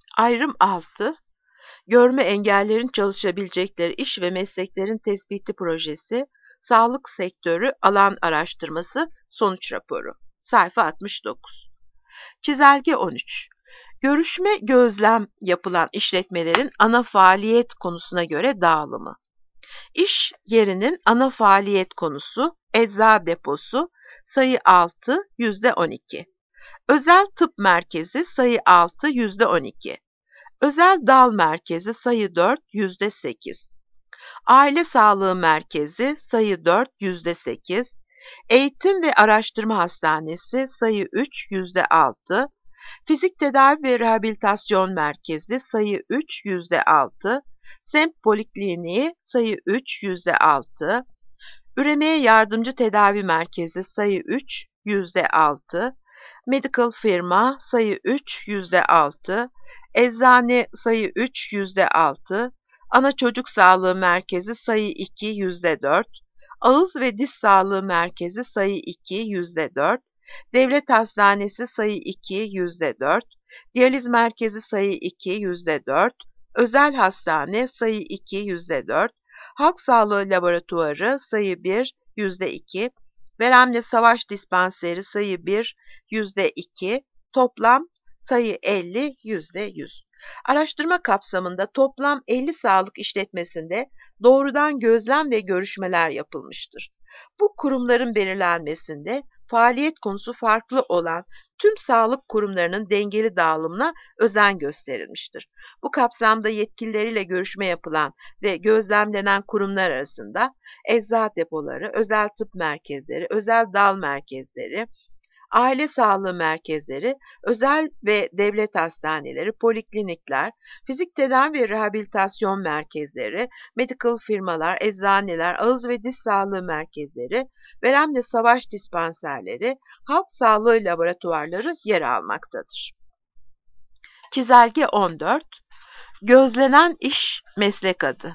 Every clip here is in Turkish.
Ayrım 6. Görme engellerin çalışabilecekleri iş ve mesleklerin tespiti projesi, sağlık sektörü alan araştırması sonuç raporu. Sayfa 69. Çizelge 13. Görüşme gözlem yapılan işletmelerin ana faaliyet konusuna göre dağılımı. İş yerinin ana faaliyet konusu ecza deposu sayı 6 %12. Özel tıp merkezi sayı 6 %12. Özel dal merkezi sayı 4 %8. Aile sağlığı merkezi sayı 4 %8. Eğitim ve araştırma hastanesi sayı 3 %6. Fizik tedavi ve rehabilitasyon merkezi sayı 3 %6. Semt Polikliniği sayı 3 %6. Üremeye yardımcı tedavi merkezi sayı 3 %6. Medical firma sayı 3 %6. Eczane sayı 3 %6. Ana çocuk sağlığı merkezi sayı 2 %4. Ağız ve diş sağlığı merkezi sayı 2 %4. Devlet hastanesi sayı 2 %4. Diyaliz merkezi sayı 2 %4. Özel hastane sayı 2 %4. Halk Sağlığı Laboratuvarı sayı 1 %2. Veremle Savaş Dispanseri sayı 1 %2. Toplam sayı 50 %100. Araştırma kapsamında toplam 50 sağlık işletmesinde doğrudan gözlem ve görüşmeler yapılmıştır. Bu kurumların belirlenmesinde faaliyet konusu farklı olan tüm sağlık kurumlarının dengeli dağılımına özen gösterilmiştir. Bu kapsamda yetkilileriyle görüşme yapılan ve gözlemlenen kurumlar arasında eczacı depoları, özel tıp merkezleri, özel dal merkezleri, aile sağlığı merkezleri, özel ve devlet hastaneleri, poliklinikler, fizik tedavi ve rehabilitasyon merkezleri, medical firmalar, eczaneler, ağız ve diş sağlığı merkezleri, veremle savaş dispanserleri, halk sağlığı laboratuvarları yer almaktadır. Çizelge 14. Gözlenen iş meslek adı.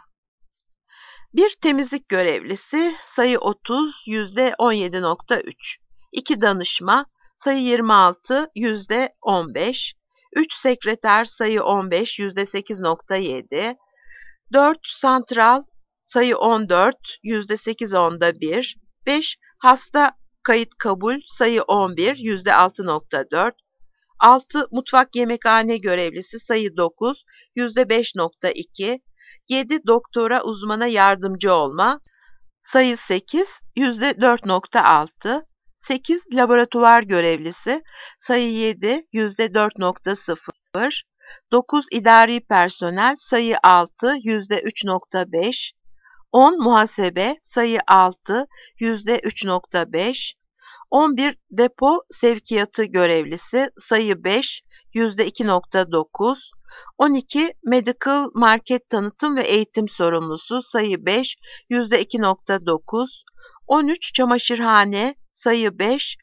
Bir temizlik görevlisi sayı 30 %17.3. 2 danışma sayı 26 %15. 3 sekreter sayı 15 %8.7. 4 santral sayı 14 %8.1. 5 hasta kayıt kabul sayı 11 %6.4. 6 mutfak yemekhane görevlisi sayı 9 %5.2. 7 doktora uzmana yardımcı olma sayı 8 %4.6. 8 laboratuvar görevlisi sayı 7 %4.0. 9 idari personel sayı 6 %3.5. 10 muhasebe sayı 6 %3.5. 11 depo sevkiyatı görevlisi sayı 5 %2.9. 12 medical market tanıtım ve eğitim sorumlusu sayı 5 %2.9. 13 çamaşırhane sayı 5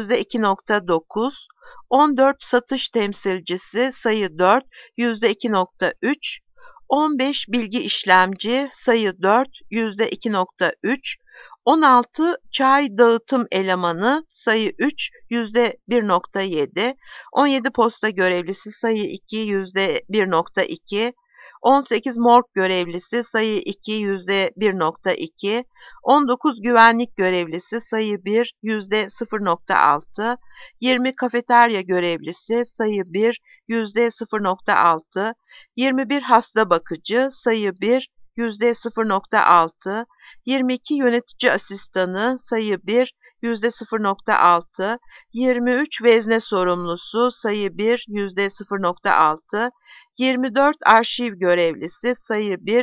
%2.9. 14 satış temsilcisi sayı 4 %2.3. 15 bilgi işlemci sayı 4 %2.3. 16 çay dağıtım elemanı sayı 3 %1.7. 17 posta görevlisi sayı 2 %1.2. 18 morg görevlisi sayı 2 %1.2. 19 güvenlik görevlisi sayı 1 %0.6. 20 kafeterya görevlisi sayı 1 %0.6. 21 hasta bakıcı sayı 1 %0.6. 22 yönetici asistanı sayı 1 %0.6. 23 vezne sorumlusu sayı 1 %0.6. 24 arşiv görevlisi sayı 1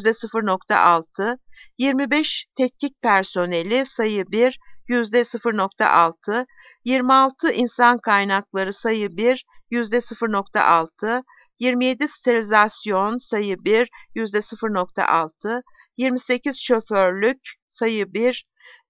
%0.6. 25 tetkik personeli sayı 1 %0.6. 26 insan kaynakları sayı 1 %0.6. 27 sterilizasyon sayı 1 %0.6. 28 şoförlük sayı 1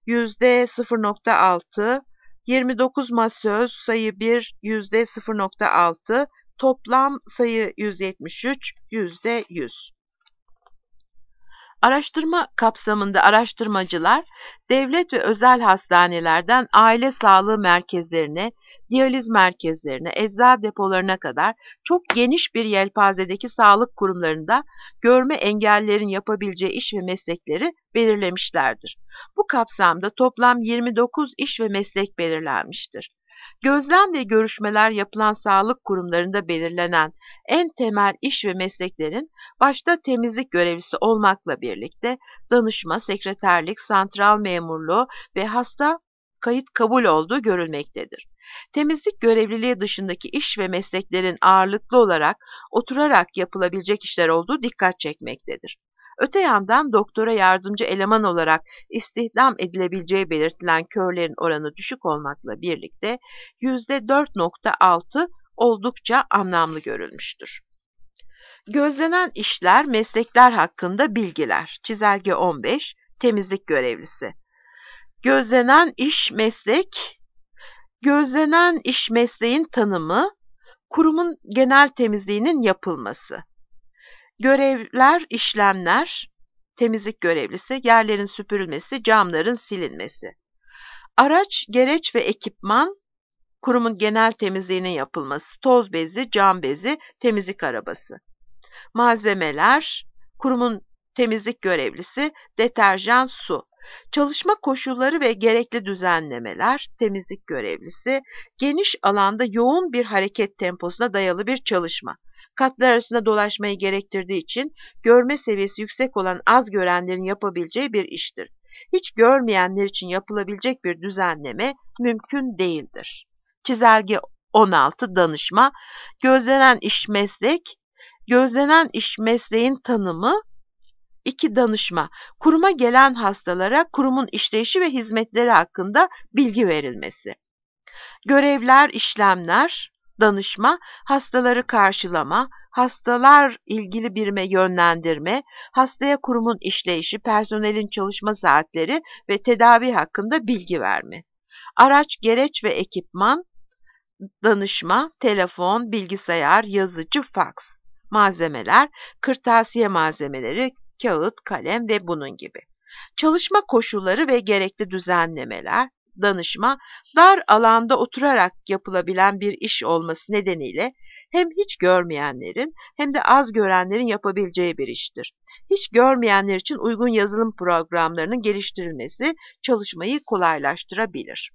%0.6. 29 masöz sayı 1 %0.6. Toplam sayı 173 %100. Araştırma kapsamında araştırmacılar, devlet ve özel hastanelerden aile sağlığı merkezlerine, diyaliz merkezlerine, eczacı depolarına kadar çok geniş bir yelpazedeki sağlık kurumlarında görme engellilerin yapabileceği iş ve meslekleri belirlemişlerdir. Bu kapsamda toplam 29 iş ve meslek belirlenmiştir. Gözlem ve görüşmeler yapılan sağlık kurumlarında belirlenen en temel iş ve mesleklerin başta temizlik görevlisi olmakla birlikte danışma, sekreterlik, santral memurluğu ve hasta kayıt kabul olduğu görülmektedir. Temizlik görevliliği dışındaki iş ve mesleklerin ağırlıklı olarak oturarak yapılabilecek işler olduğu dikkat çekmektedir. Öte yandan doktora yardımcı eleman olarak istihdam edilebileceği belirtilen körlerin oranı düşük olmakla birlikte %4,6 oldukça anlamlı görülmüştür. Gözlenen işler, meslekler hakkında bilgiler. Çizelge 15, temizlik görevlisi. Gözlenen iş mesleğin tanımı, kurumun genel temizliğinin yapılması. Görevler, işlemler, temizlik görevlisi, yerlerin süpürülmesi, camların silinmesi. Araç, gereç ve ekipman, kurumun genel temizliğinin yapılması, toz bezi, cam bezi, temizlik arabası. Malzemeler, kurumun temizlik görevlisi, deterjan, su. Çalışma koşulları ve gerekli düzenlemeler, temizlik görevlisi, geniş alanda yoğun bir hareket temposuna dayalı bir çalışma. Katlar arasında dolaşmayı gerektirdiği için görme seviyesi yüksek olan az görenlerin yapabileceği bir iştir. Hiç görmeyenler için yapılabilecek bir düzenleme mümkün değildir. Çizelge 16, danışma. Gözlenen iş mesleğin tanımı. 2. Danışma. Kuruma gelen hastalara kurumun işleyişi ve hizmetleri hakkında bilgi verilmesi. Görevler, işlemler, danışma, hastaları karşılama, hastalar ilgili birime yönlendirme, hastaya kurumun işleyişi, personelin çalışma saatleri ve tedavi hakkında bilgi verme. Araç, gereç ve ekipman, danışma, telefon, bilgisayar, yazıcı, faks. Malzemeler, kırtasiye malzemeleri, kağıt, kalem ve bunun gibi. Çalışma koşulları ve gerekli düzenlemeler, danışma, dar alanda oturarak yapılabilen bir iş olması nedeniyle hem hiç görmeyenlerin hem de az görenlerin yapabileceği bir iştir. Hiç görmeyenler için uygun yazılım programlarının geliştirilmesi çalışmayı kolaylaştırabilir.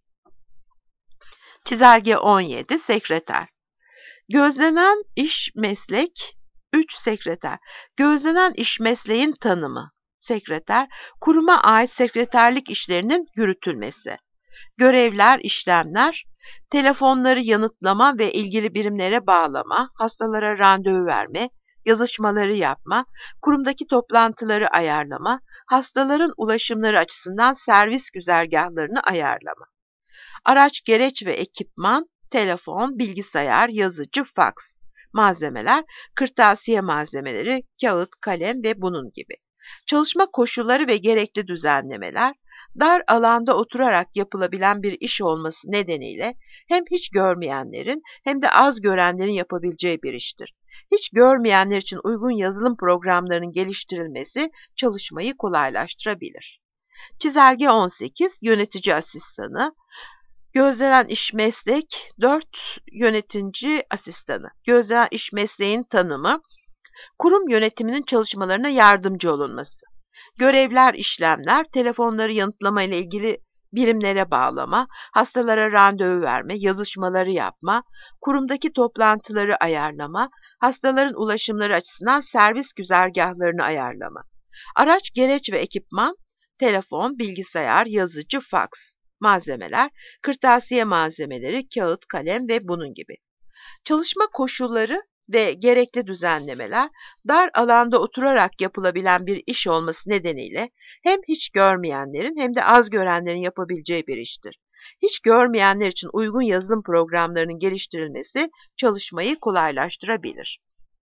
Çizelge 17, sekreter. Gözlenen iş meslek, 3. Sekreter. Gözlenen iş mesleğin tanımı. Sekreter, kuruma ait sekreterlik işlerinin yürütülmesi. Görevler, işlemler, telefonları yanıtlama ve ilgili birimlere bağlama, hastalara randevu verme, yazışmaları yapma, kurumdaki toplantıları ayarlama, hastaların ulaşımları açısından servis güzergahlarını ayarlama. Araç, gereç ve ekipman, telefon, bilgisayar, yazıcı, faks. Malzemeler, kırtasiye malzemeleri, kağıt, kalem ve bunun gibi. Çalışma koşulları ve gerekli düzenlemeler, dar alanda oturarak yapılabilen bir iş olması nedeniyle hem hiç görmeyenlerin hem de az görenlerin yapabileceği bir iştir. Hiç görmeyenler için uygun yazılım programlarının geliştirilmesi çalışmayı kolaylaştırabilir. Çizelge 18, yönetici asistanı. Gözlenen iş meslek, 4. Yönetici asistanı. Gözlenen iş mesleğin tanımı, kurum yönetiminin çalışmalarına yardımcı olunması. Görevler, işlemler, telefonları yanıtlama ile ilgili birimlere bağlama, hastalara randevu verme, yazışmaları yapma, kurumdaki toplantıları ayarlama, hastaların ulaşımları açısından servis güzergahlarını ayarlama. Araç, gereç ve ekipman, telefon, bilgisayar, yazıcı, faks. Malzemeler, kırtasiye malzemeleri, kağıt, kalem ve bunun gibi. Çalışma koşulları ve gerekli düzenlemeler, dar alanda oturarak yapılabilen bir iş olması nedeniyle hem hiç görmeyenlerin hem de az görenlerin yapabileceği bir iştir. Hiç görmeyenler için uygun yazılım programlarının geliştirilmesi çalışmayı kolaylaştırabilir.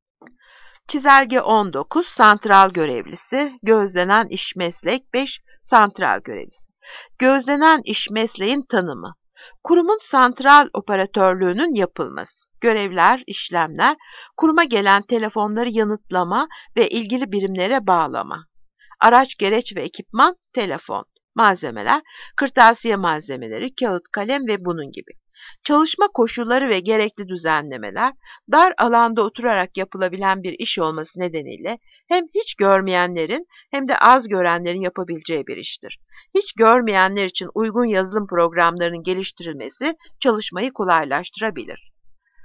Çizelge 19, santral görevlisi. Gözlenen iş meslek, 5. Santral görevlisi. Gözlenen iş mesleğin tanımı. Kurumun santral operatörlüğünün yapılması. Görevler, işlemler, kuruma gelen telefonları yanıtlama ve ilgili birimlere bağlama. Araç, gereç ve ekipman, telefon. Malzemeler, kırtasiye malzemeleri, kağıt, kalem ve bunun gibi. Çalışma koşulları ve gerekli düzenlemeler, dar alanda oturarak yapılabilen bir iş olması nedeniyle hem hiç görmeyenlerin hem de az görenlerin yapabileceği bir iştir. Hiç görmeyenler için uygun yazılım programlarının geliştirilmesi çalışmayı kolaylaştırabilir.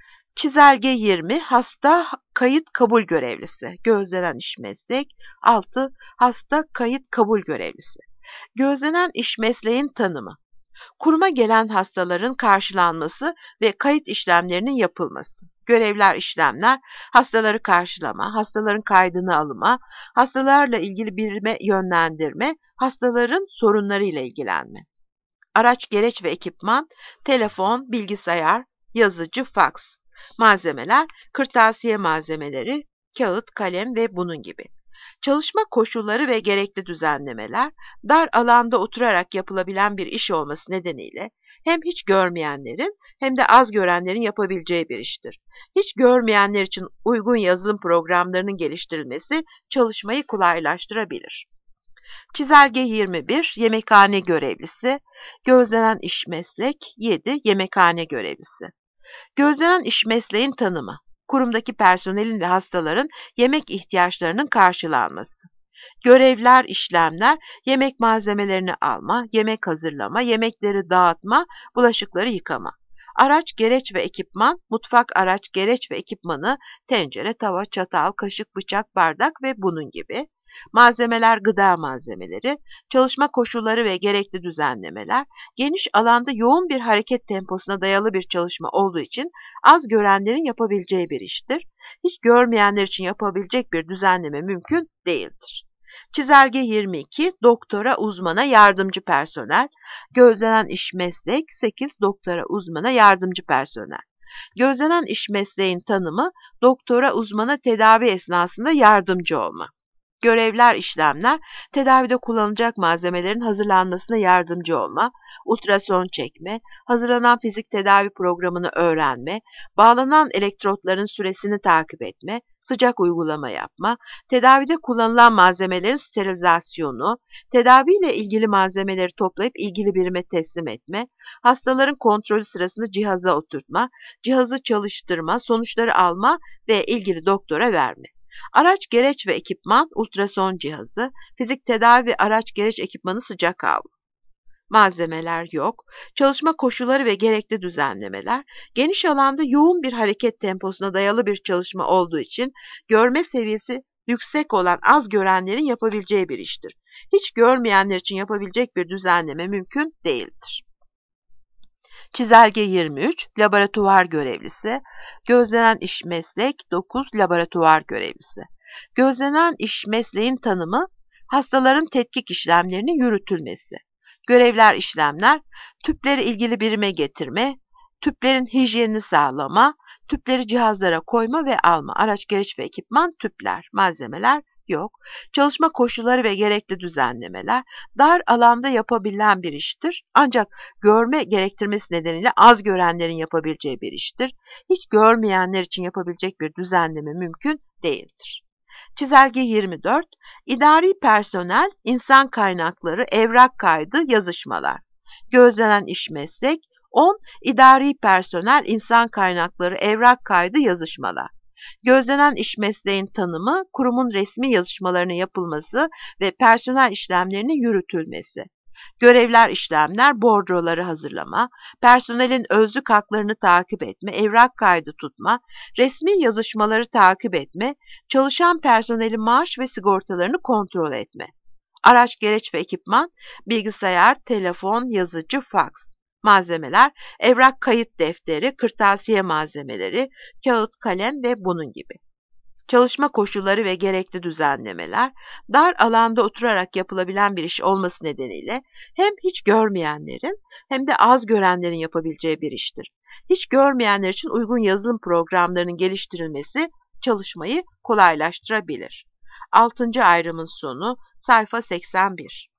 Çizelge 20, hasta kayıt kabul görevlisi. Gözlenen iş meslek. 6. Hasta kayıt kabul görevlisi. Gözlenen iş mesleğin tanımı. Kuruma gelen hastaların karşılanması ve kayıt işlemlerinin yapılması. Görevler, işlemler, hastaları karşılama, hastaların kaydını alma, hastalarla ilgili birime yönlendirme, hastaların sorunlarıyla ilgilenme. Araç, gereç ve ekipman, telefon, bilgisayar, yazıcı, faks. Malzemeler, kırtasiye malzemeleri, kağıt, kalem ve bunun gibi. Çalışma koşulları ve gerekli düzenlemeler, dar alanda oturarak yapılabilen bir iş olması nedeniyle hem hiç görmeyenlerin hem de az görenlerin yapabileceği bir iştir. Hiç görmeyenler için uygun yazılım programlarının geliştirilmesi çalışmayı kolaylaştırabilir. Çizelge 21, yemekhane görevlisi. Gözlenen iş meslek. 7. Yemekhane görevlisi. Gözlenen iş mesleğin tanımı. Kurumdaki personelin ve hastaların yemek ihtiyaçlarının karşılanması. Görevler, işlemler, yemek malzemelerini alma, yemek hazırlama, yemekleri dağıtma, bulaşıkları yıkama. Araç, gereç ve ekipman, mutfak araç, gereç ve ekipmanı, tencere, tava, çatal, kaşık, bıçak, bardak ve bunun gibi. Malzemeler, gıda malzemeleri, çalışma koşulları ve gerekli düzenlemeler, geniş alanda yoğun bir hareket temposuna dayalı bir çalışma olduğu için az görenlerin yapabileceği bir iştir. Hiç görmeyenler için yapabilecek bir düzenleme mümkün değildir. Çizelge 22, doktora uzmana yardımcı personel. Gözlenen iş meslek. 8. Doktora uzmana yardımcı personel. Gözlenen iş mesleğin tanımı, doktora uzmana tedavi esnasında yardımcı olma. Görevler, işlemler, tedavide kullanılacak malzemelerin hazırlanmasına yardımcı olma, ultrason çekme, hazırlanan fizik tedavi programını öğrenme, bağlanan elektrotların süresini takip etme, sıcak uygulama yapma, tedavide kullanılan malzemelerin sterilizasyonu, tedaviyle ilgili malzemeleri toplayıp ilgili birime teslim etme, hastaların kontrolü sırasında cihaza oturtma, cihazı çalıştırma, sonuçları alma ve ilgili doktora verme. Araç, gereç ve ekipman, ultrason cihazı, fizik tedavi araç, gereç ekipmanı, sıcak havlu. Malzemeler yok. Çalışma koşulları ve gerekli düzenlemeler, geniş alanda yoğun bir hareket temposuna dayalı bir çalışma olduğu için görme seviyesi yüksek olan az görenlerin yapabileceği bir iştir. Hiç görmeyenler için yapabilecek bir düzenleme mümkün değildir. Çizelge 23, laboratuvar görevlisi. Gözlenen iş meslek. 9. Laboratuvar görevlisi. Gözlenen iş mesleğin tanımı, hastaların tetkik işlemlerinin yürütülmesi. Görevler, işlemler, tüpleri ilgili birime getirme, tüplerin hijyenini sağlama, tüpleri cihazlara koyma ve alma. Araç, gereç ve ekipman, tüpler. Malzemeler yok. Çalışma koşulları ve gerekli düzenlemeler, dar alanda yapabilen bir iştir. Ancak görme gerektirmesi nedeniyle az görenlerin yapabileceği bir iştir. Hiç görmeyenler için yapabilecek bir düzenleme mümkün değildir. Çizelge 24, idari personel, insan kaynakları, evrak kaydı, yazışmalar. Gözlenen iş meslek. 10. İdari personel, insan kaynakları, evrak kaydı, yazışmalar. Gözlenen iş mesleğin tanımı, kurumun resmi yazışmalarının yapılması ve personel işlemlerinin yürütülmesi. Görevler, işlemler, bordroları hazırlama, personelin özlük haklarını takip etme, evrak kaydı tutma, resmi yazışmaları takip etme, çalışan personelin maaş ve sigortalarını kontrol etme. Araç, gereç ve ekipman, bilgisayar, telefon, yazıcı, faks. Malzemeler, evrak kayıt defteri, kırtasiye malzemeleri, kağıt, kalem ve bunun gibi. Çalışma koşulları ve gerekli düzenlemeler, dar alanda oturarak yapılabilen bir iş olması nedeniyle hem hiç görmeyenlerin hem de az görenlerin yapabileceği bir iştir. Hiç görmeyenler için uygun yazılım programlarının geliştirilmesi çalışmayı kolaylaştırabilir. 6. ayrımın sonu, sayfa 81.